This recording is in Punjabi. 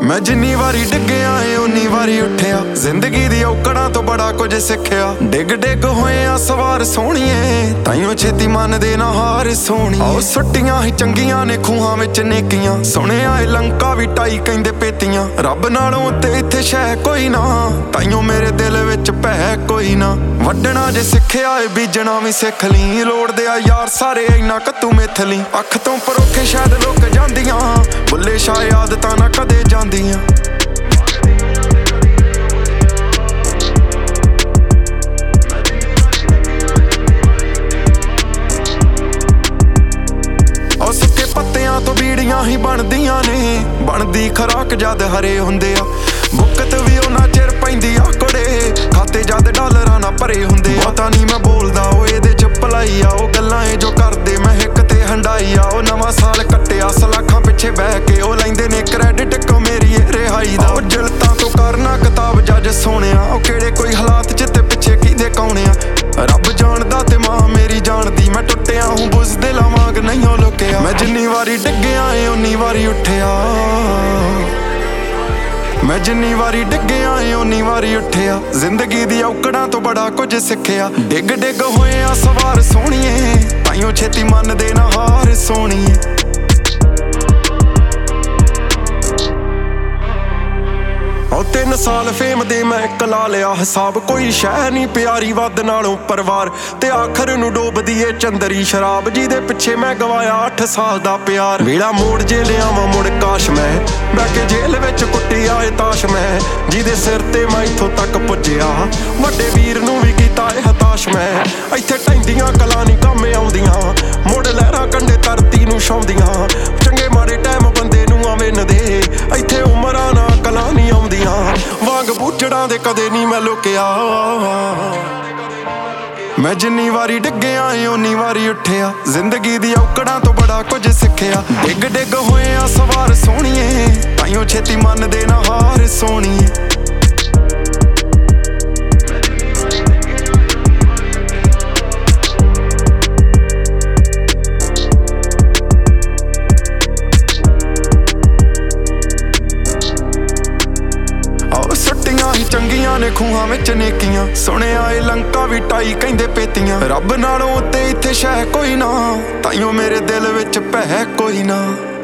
ਮੈਂ ਜਿੰਨੀ ਵਾਰੀ ਡਿੱਗਿਆ ਏ ਉਨੀ ਵਾਰੀ ਉੱਠਿਆ, ਜ਼ਿੰਦਗੀ ਦੀ ਔਕੜਾਂ ਤੋਂ ਬੜਾ ਕੁਝ ਸਿੱਖਿਆ। ਡਿੱਗ ਡਿੱਗ ਹੋਏ ਆ ਸਵਾਰ ਸੋਹਣੀਏ, ਤਾਈਓ ਛੇਤੀ ਮੰਨਦੇ ਨਾ ਹਾਰ ਸੋਹਣੀਏ। ਆਓ ਸੁੱਟੀਆਂ ਹੀ ਚੰਗੀਆਂ ਨੇ ਖੂਹਾਂ ਵਿੱਚ ਨੇਕੀਆਂ, ਸੁਣਿਆ ਏ ਲੰਕਾ ਵੀ ਢਾਈ ਕਹਿੰਦੇ ਪੇਤੀਆਂ। ਰੱਬ ਨਾਲੋਂ ਤੇ ਇੱਥੇ ਸ਼ੈ ਕੋਈ ਨਾ, ਤਾਈਓ ਮੇਰੇ ਦਿਲ ਵਿੱਚ ਭੈ ਕੋਈ ਨਾ। ਵੱਢਣਾ ਜੇ ਸਿੱਖਿਆ ਏ ਬੀਜਣਾ ਵੀ ਸਿੱਖ ਲਈ, ਲੋੜਦੇ ਆ ਯਾਰ ਸਾਰੇ ਇੰਨਾ ਕੱਤੂ ਮਿੱਥ ਲਈ। ਅੱਖ ਤੋਂ ਪਰੋਖੇ ਸ਼ਾਇਦ ਲੁੱਕ ਜਾਂਦੀਆਂ, ਬੁੱਲੇ ਸ਼ਾਇਦ ਆਦਤਾਂ ਨਾ ਕਦੇ ਜਾਂਦੀਆਂ। ਉਹ ਸੁੱਕੇ ਪੱਤਿਆਂ ਤੋਂ ਬੀੜੀਆਂ ਹੀ ਬਣਦੀਆਂ ਨੇ, ਬਣਦੀ ਖਰਾਕ ਜਦ ਹਰੇ ਹੁੰਦੇ ਆ। ਬੁੱਕਤ ਵੀ ਉਹਨਾਂ ਚਿਰ ਪੈਂਦੀ ਆ ਕੁੜੇ, ਖਾਤੇ ਜਦ ਡਾਲਰਾਂ ਨਾ ਭਰੇ ਹੁੰਦੇ ਆ। ਪਤਾ ਨਹੀਂ ਮੈਂ ਬੋਲਦਾ ਉਹ ਇਹਦੇ ਚ ਭਲਾਈ ਆ, ਉਹ ਗੱਲਾਂ ਏ ਜੋ ਕਰਦੇ ਮੈਂ ਹਿੱਕ ਤੇ ਹੰਡਾਈ ਆ। ਉਹ ਨਵਾਂ ਸਾਲ ਕੱਟਿਆ ਸਲਾਖਾਂ ਪਿੱਛੇ ਬਹਿ ਕੇ, ਉਹ ਲੈਂਦੇ ਨੇ ਕ੍ਰੈਡਿਟ ਕੋ ਮੇਰੀ ਰਿਹਾਈ ਦਾ। ਉਹ ਜਲਤਾਂ ਤੋਂ ਕਰਨਾ ਕਿਤਾਬ ਜੱਜ ਸੋਹਣਿਆ, ਉਹ ਕਿਹੜੇ ਕੋਈ ਹਾਲਾਤ ਜਿੱਤੇ ਪਿੱਛੇ ਕਿਹਦੇ ਕੌਣੇ ਆ। ਰੱਬ ਜਾਣਦਾ ਤੇ ਮਾਂ ਮੇਰੀ ਜਾਣਦੀ, ਮੈਂ ਟੁੱਟਿਆ ਹੂੰ ਬੁੱਝਦਿਲ ਵਾਂਗ ਨਹੀਂ ਹੋ ਲੁਕਿਆ। ਮੈਂ ਜਿੰਨੀ ਵਾਰੀ ਡਿੱਗਿਆ ਏ ਉਨੀ ਵਾਰੀ ਉੱਠਿਆ, ਮੈਂ ਜਿੰਨੀ ਵਾਰੀ ਡਿੱਗਿਆ ਏ ਉਨੀ ਵਾਰੀ ਉੱਠਿਆ। ਜ਼ਿੰਦਗੀ ਦੀ ਔਕੜਾਂ ਤੋਂ ਬੜਾ ਕੁਝ ਸਿੱਖਿਆ। ਡਿੱਗ ਡਿੱਗ ਹੋਏ ਆ ਸਵਾਰ ਸੋਹਣੀਏ, ਤਾਈਓ ਛੇਤੀ ਮੰਨਦੇ ਨਾ ਹਾਰ ਸੋਹਣੀਏ। ਉਹ 3 ਸਾਲ ਫੇਮ ਦੇ ਮੈਂ ਇੱਕ ਲਾ ਲਿਆ ਹਿਸਾਬ, ਕੋਈ ਸ਼ੈ ਨਹੀਂ ਪਿਆਰੀ ਵੱਧ ਨਾਲੋਂ ਪਰਿਵਾਰ। ਤੇ ਆਖਰ ਨੂੰ ਡੋਬਦੀ ਏ ਚੰਦਰੀ ਸ਼ਰਾਬ, ਜਿਹਦੇ ਪਿੱਛੇ ਮੈਂ ਗਵਾਇਆ 8 ਸਾਲ ਦਾ ਪਿਆਰ। ਵੇਲਾ ਮੋੜ ਜੇ ਲਿਆਵਾਂ ਮੁੜ ਕਾਸ਼ ਮੈਂ, ਬਹਿ ਕੇ ਜੇਲ੍ਹ ਵਿੱਚ ਕੁੱਟੀ ਆਏ ਤਾਸ਼ ਮੈਂ। ਜਿਹਦੇ ਸਿਰ ਤੇ ਮੈਂ ਇੱਥੋਂ ਤੱਕ ਪੁੱਜਿਆ, ਵੱਡੇ ਵੀਰ ਨੂੰ ਵੀ ਕੀਤਾ ਏ ਹਤਾਸ਼ ਮੈਂ। ਇੱਥੇ ਟੈਂਦੀਆਂ ਕਲਾਂ ਨਹੀਂ ਕੰਮ ਆਉਂਦੀਆਂ, ਮੁੜ ਲਹਿਰਾਂ ਕੰਢੇ ਧਰਤੀ ਨੂੰ ਛਾਉਂਦੀਆਂ। ਚੰਗੇ ਮਾੜੇ ਟਾਈਮ ਬੰਦੇ ਨੂੰ ਆਵੇਂਦੇ, ਇੱਥੇ ਉਮਰਾਂ ਨਾ ਕਲਾਂ ਨਹੀਂ ਆਉਂਦੀਆਂ। ਵਾਂਗ ਬੂਝੜਾਂ ਦੇ ਕਦੇ ਨਹੀਂ ਮੈਂ ਲੁਕਿਆ, ਮੈਂ ਜਿੰਨੀ ਵਾਰੀ ਡਿੱਗਿਆ ਏ ਉਨੀ ਵਾਰੀ ਉੱਠਿਆ। ਜ਼ਿੰਦਗੀ ਦੀ ਔਕੜਾਂ ਤੋਂ ਬੜਾ ਕੁਝ ਸਿੱਖਿਆ। ਡਿੱਗ ਡਿੱਗ ਹੋਏ ਆ ਸਵਾਰ ਸੋਹਣੀਏ, ਤਾਈਓ ਛੇਤੀ ਮੰਨਦੇ ਨਾ ਹਾਰ ਸੋਹਣੀਏ। ਚੰਗੀਆਂ ਨੇ ਖੂਹਾਂ ਵਿੱਚ ਨੇਕੀਆਂ, ਸੁਣਿਆ ਏ ਲੰਕਾ ਵੀ ਢਾਈ ਕਹਿੰਦੇ ਪੇਤੀਆਂ। ਰੱਬ ਨਾਲੋਂ ਤੇ ਇੱਥੇ ਸ਼ੈ ਕੋਈ ਨਾ, ਤਾਈਓ ਮੇਰੇ ਦਿਲ ਵਿੱਚ ਭੈ ਕੋਈ ਨਾ।